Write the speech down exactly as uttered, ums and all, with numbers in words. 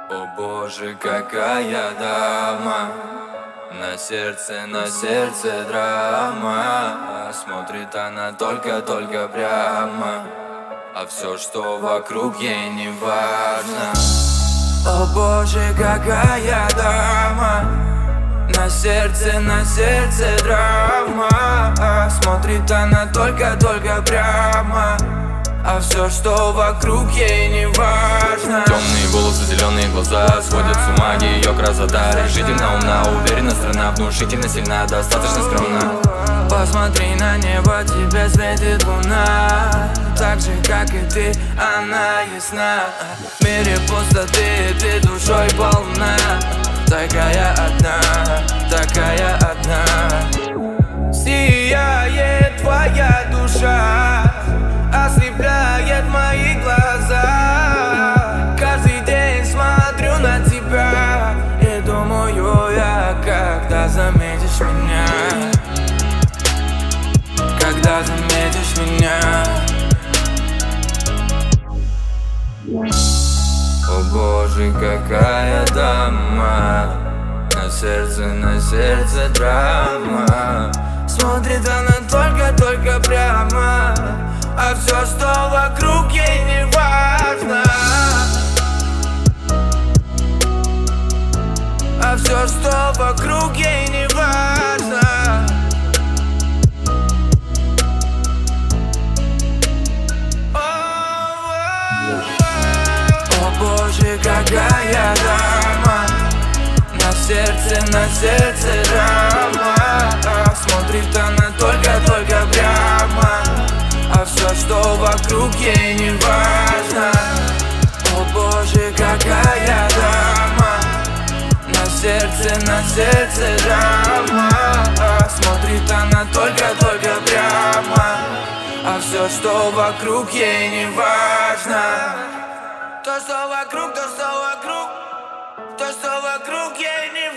О боже, какая дама, на сердце, на сердце драма. Смотрит она только-только прямо, а все, что вокруг, ей не важно. О боже, какая дама, на сердце, на сердце драма. Смотрит она только-только прямо, а все, что вокруг, ей не важно. Темные волосы, зеленые глаза сводят с ума ее красота. Решительно умна, уверена, страна, внушительно сильна, достаточно скромна. Посмотри на небо, тебе светит луна, так же, как и ты, она ясна. В мире пустоты, ты душой полна, такая одна, такая одна. Сияет твоя душа, ослепляет мои глаза. Каждый день смотрю на тебя и думаю я, когда заметишь меня, когда заметишь меня. О боже, какая дама, на сердце, на сердце драма. Смотрит она только-только прямо, а все, что вокруг, ей не важно. А все, что вокруг, ей не важно. О боже, какая дама, на сердце, на сердце драма. Смотрит она только-только прямо, а все, что вокруг, ей не важно. О боже, какая дама, на сердце, на сердце драма. Смотрит она только-только прямо, а все, что вокруг, ей не важно. То, что вокруг, то, что вокруг, то, что вокруг, ей не